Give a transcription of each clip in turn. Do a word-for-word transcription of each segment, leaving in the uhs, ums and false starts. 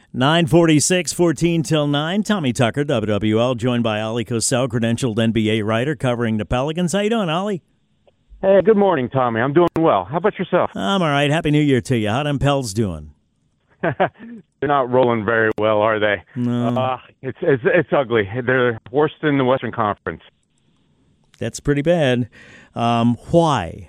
nine forty-six, fourteen till nine. Tommy Tucker, W W L, joined by Ollie Cosell, credentialed N B A writer covering the Pelicans. How you doing, Ollie? Hey, good morning, Tommy. I'm doing well. How about yourself? I'm all right. Happy New Year to you. How them Pels doing? They're not rolling very well, are they? No. Uh, it's, it's it's ugly. They're worse than the Western Conference. That's pretty bad. Um, why?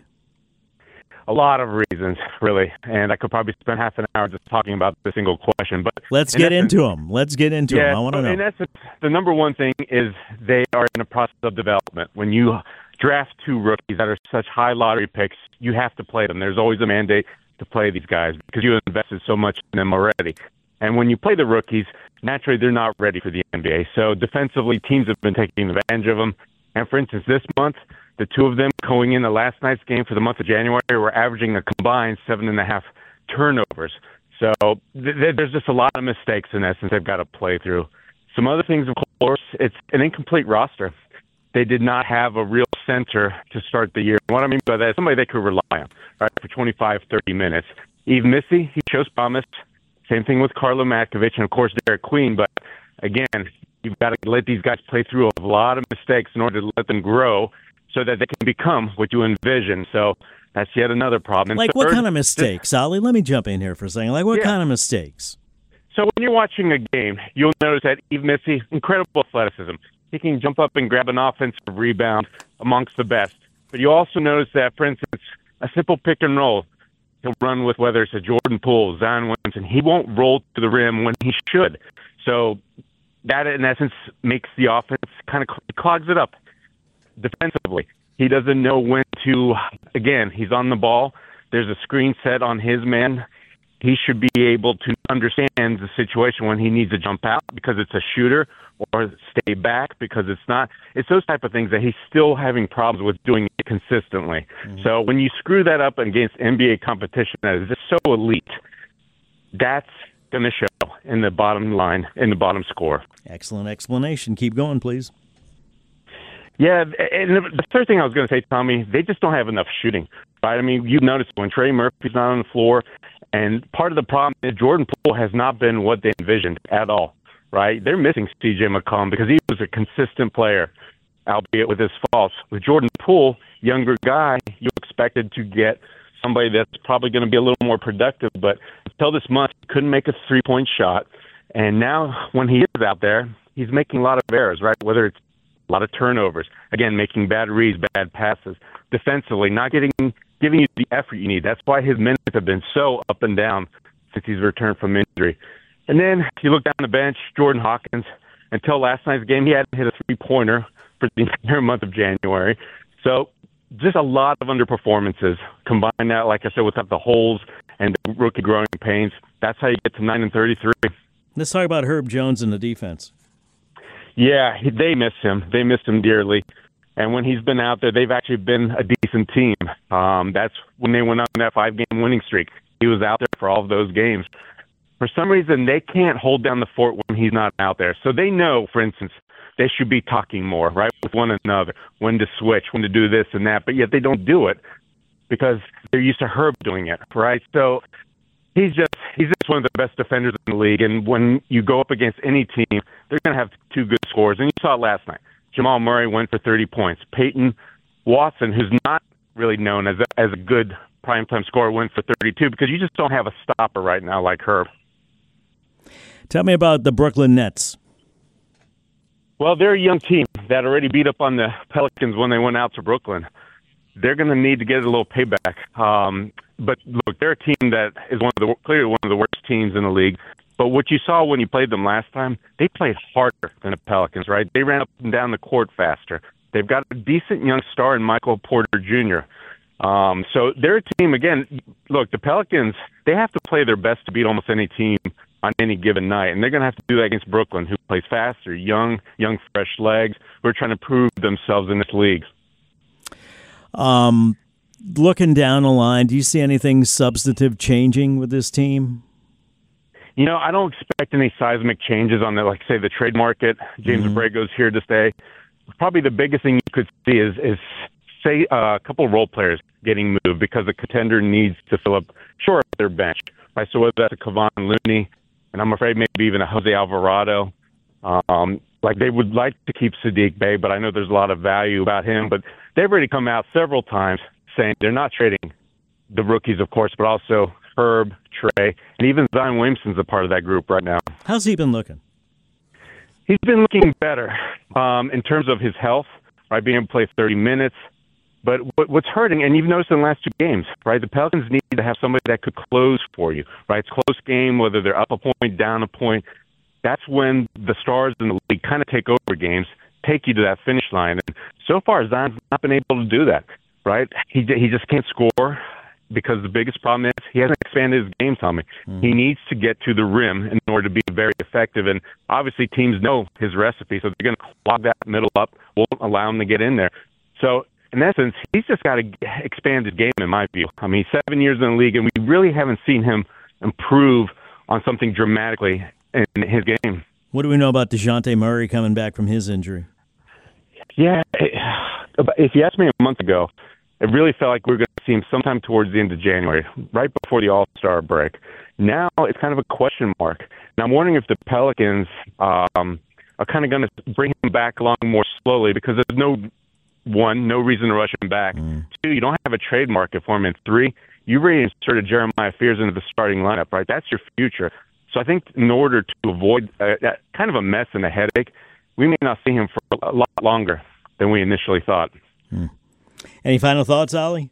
A lot of reasons, really, and I could probably spend half an hour just talking about the single question. But let's in get essence, into them. Let's get into yeah, them. I want to so know. In essence, the number one thing is they are in a process of development. When you draft two rookies that are such high lottery picks, you have to play them. There's always a mandate to play these guys because you invested so much in them already. And when you play the rookies, naturally they're not ready for the N B A. So defensively, teams have been taking advantage of them. And for instance, this month, the two of them going into last night's game for the month of January were averaging a combined seven and a half turnovers. So th- th- there's just a lot of mistakes in essence they've got to play through. Some other things, of course, it's an incomplete roster. They did not have a real center to start the year. What I mean by that is somebody they could rely on, right, for twenty-five, thirty minutes. Yves Missi, he shows promise. Same thing with Carlo Matkovic and, of course, Derek Queen. But, again, you've got to let these guys play through a lot of mistakes in order to let them grow so that they can become what you envision. So that's yet another problem. And like third, what kind of mistakes, Ollie? Let me jump in here for a second. Like what Yeah. kind of mistakes? So when you're watching a game, you'll notice that Yves Missi, incredible athleticism. He can jump up and grab an offensive rebound amongst the best. But you also notice that, for instance, a simple pick and roll, he'll run with whether it's a Jordan Poole, Zion Williamson. He won't roll to the rim when he should. So that, in essence, makes the offense kind of clogs it up defensively. He doesn't know when to, again, he's on the ball. There's a screen set on his man. He should be able to understand the situation when he needs to jump out because it's a shooter or stay back because it's not. It's those type of things that he's still having problems with doing it consistently. Mm-hmm. So when you screw that up against N B A competition that is just so elite, that's going to show in the bottom line, in the bottom score. Excellent explanation. Keep going, please. Yeah, and the third thing I was going to say, Tommy, they just don't have enough shooting. Right? I mean, you've noticed when Trey Murphy's not on the floor, and part of the problem is Jordan Poole has not been what they envisioned at all. Right? They're missing C J McCollum because he was a consistent player, albeit with his faults. With Jordan Poole, younger guy, you expected to get somebody that's probably going to be a little more productive, but until this month, he couldn't make a three-point shot. And now when he is out there, he's making a lot of errors, right? Whether it's a lot of turnovers, again, making bad reads, bad passes, defensively, not getting giving you the effort you need. That's why his minutes have been so up and down since he's returned from injury. And then you look down the bench, Jordan Hawkins, until last night's game, he hadn't hit a three-pointer for the entire month of January. So just a lot of underperformances. Combine that, like I said, without the holes and the rookie growing pains, that's how you get to nine and thirty-three. Let's talk about Herb Jones and the defense. Yeah, they miss him. They miss him dearly. And when he's been out there, they've actually been a decent team. Um, that's when they went on that five-game winning streak. He was out there for all of those games. For some reason, they can't hold down the fort when he's not out there. So they know, for instance, they should be talking more, right, with one another, when to switch, when to do this and that, but yet they don't do it because they're used to Herb doing it, right? So he's just he's just one of the best defenders in the league, and when you go up against any team, they're going to have two good scores, and you saw it last night. Jamal Murray went for thirty points. Peyton Watson, who's not really known as a, as a good primetime scorer, went for thirty-two because you just don't have a stopper right now like Herb. Tell me about the Brooklyn Nets. Well, they're a young team that already beat up on the Pelicans when they went out to Brooklyn. They're going to need to get a little payback. Um, but look, they're a team that is one of the clearly one of the worst teams in the league. But what you saw when you played them last time, they played harder than the Pelicans, right? They ran up and down the court faster. They've got a decent young star in Michael Porter Junior Um, so they're a team, again, look, the Pelicans, they have to play their best to beat almost any team on any given night. And they're going to have to do that against Brooklyn, who plays faster, young, young, fresh legs, who are trying to prove themselves in this league. Um, looking down the line, do you see anything substantive changing with this team? You know, I don't expect any seismic changes on the, like, say, the trade market. James mm-hmm. Abrago's here to stay. Probably the biggest thing you could see is, is say, uh, a couple of role players getting moved because the contender needs to fill up, shore up their bench. Right? So whether that's a Kevon Looney, and I'm afraid maybe even a Jose Alvarado. Um, like they would like to keep Saddiq Bey, but I know there's a lot of value about him. But they've already come out several times saying they're not trading the rookies, of course, but also Herb, Trey, and even Zion Williamson's a part of that group right now. How's he been looking? He's been looking better um, in terms of his health, right, being able to play thirty minutes. But what, what's hurting, and you've noticed in the last two games, right, the Pelicans need to have somebody that could close for you, right? It's a close game, whether they're up a point, down a point. That's when the stars in the league kind of take over games, take you to that finish line. And so far, Zion's not been able to do that, right? He he just can't score because the biggest problem is he hasn't expanded his game, Tommy. Mm. He needs to get to the rim in order to be very effective. And obviously teams know his recipe, so they're going to clog that middle up, won't allow him to get in there. So in essence, he's just got to expand his game, in my view. I mean, he's seven years in the league, and we really haven't seen him improve on something dramatically in his game. What do we know about DeJounte Murray coming back from his injury? Yeah, if you asked me a month ago, it really felt like we were going to see him sometime towards the end of January, right before the All-Star break. Now it's kind of a question mark. Now I'm wondering if the Pelicans um, are kind of going to bring him back along more slowly because there's no, one, no reason to rush him back. Mm. Two, you don't have a trade market for him. And three, you really inserted Jeremiah Fears into the starting lineup, right? That's your future. So I think in order to avoid uh, that kind of a mess and a headache, we may not see him for a lot longer than we initially thought. Mm. Any final thoughts, Ollie?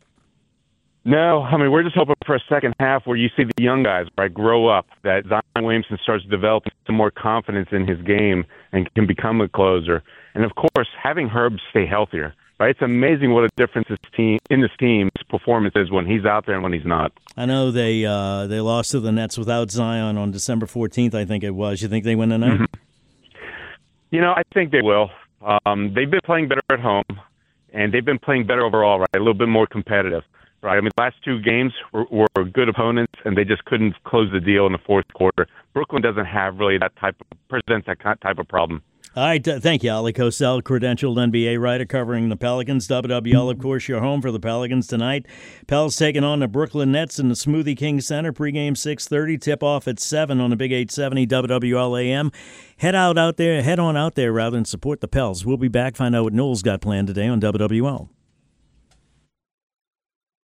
No, I mean, we're just hoping for a second half where you see the young guys, right, grow up, that Zion Williamson starts developing some more confidence in his game and can become a closer. And, of course, having Herb stay healthier, right? It's amazing what a difference this team, in this team's performance is when he's out there and when he's not. I know they uh, they lost to the Nets without Zion on December fourteenth, I think it was. You think they win tonight? Mm-hmm. You know, I think they will. Um, they've been playing better at home, and they've been playing better overall, right, a little bit more competitive. Right. I mean, the last two games were, were good opponents, and they just couldn't close the deal in the fourth quarter. Brooklyn doesn't have really that type of presents that type of problem. All right, uh, thank you, Ollie Cosell, credentialed N B A writer covering the Pelicans. W W L, of course, your home for the Pelicans tonight. Pels taking on the Brooklyn Nets in the Smoothie King Center. Pregame six thirty, tip-off at seven on the Big eight seventy W W L A M. Head out out there, head on out there rather, and support the Pels. We'll be back, find out what Noel's got planned today on W W L.